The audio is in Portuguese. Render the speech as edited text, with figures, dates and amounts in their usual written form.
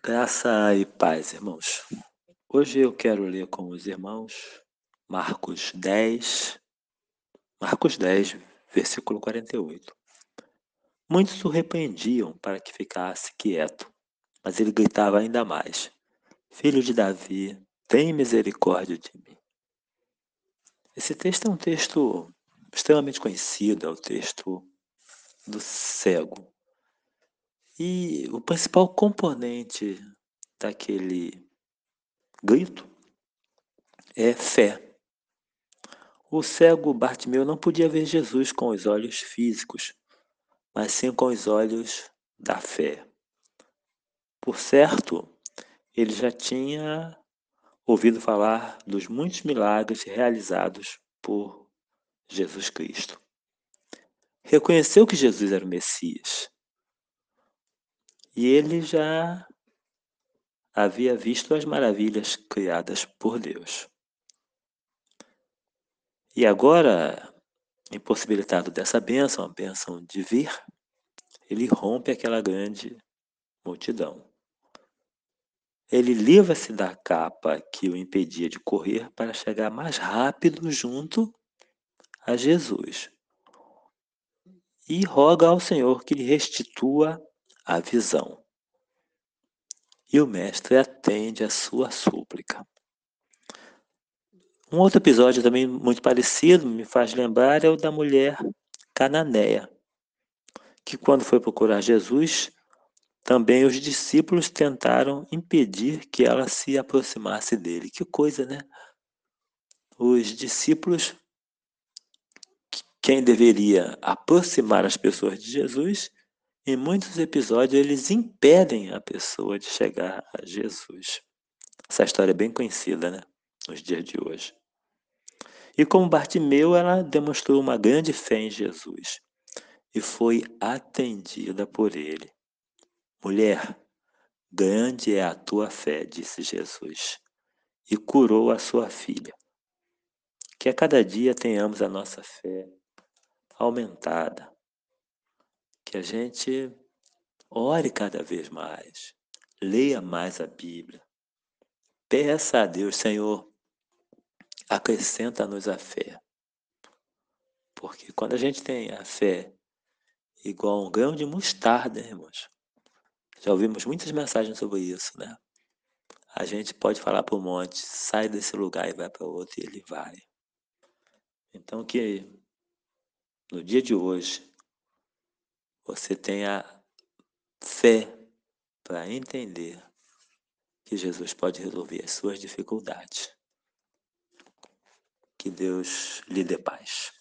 Graça e paz, irmãos. Hoje eu quero ler com os irmãos Marcos 10, Marcos 10, versículo 48. Muitos o repreendiam para que ficasse quieto, mas ele gritava ainda mais: Filho de Davi, tem misericórdia de mim. Esse texto é um texto extremamente conhecido, é o texto do cego. E o principal componente daquele grito é fé. O cego Bartimeu não podia ver Jesus com os olhos físicos, mas sim com os olhos da fé. Por certo, ele já tinha ouvido falar dos muitos milagres realizados por Jesus Cristo. Reconheceu que Jesus era o Messias e ele já havia visto as maravilhas criadas por Deus. E agora, impossibilitado dessa bênção, a bênção de vir, ele rompe aquela grande multidão. Ele livra-se da capa que o impedia de correr para chegar mais rápido junto a Jesus e roga ao Senhor que lhe restitua a visão. E o mestre atende a sua súplica. Um outro episódio também muito parecido, me faz lembrar, é o da mulher cananeia, que quando foi procurar Jesus, também os discípulos tentaram impedir que ela se aproximasse dele. Que coisa, né? Os discípulos, quem deveria aproximar as pessoas de Jesus, em muitos episódios eles impedem a pessoa de chegar a Jesus. Essa história é bem conhecida, né? Nos dias de hoje. E como Bartimeu, ela demonstrou uma grande fé em Jesus e foi atendida por ele. Mulher, grande é a tua fé, disse Jesus, e curou a sua filha. Que a cada dia tenhamos a nossa fé aumentada, que a gente ore cada vez mais, leia mais a Bíblia, peça a Deus, Senhor, acrescenta-nos a fé, porque quando a gente tem a fé igual a um grão de mostarda, irmãos, já ouvimos muitas mensagens sobre isso, né? A gente pode falar para o monte, sai desse lugar e vai para outro, e ele vai. Então que no dia de hoje você tenha fé para entender que Jesus pode resolver as suas dificuldades. Que Deus lhe dê paz.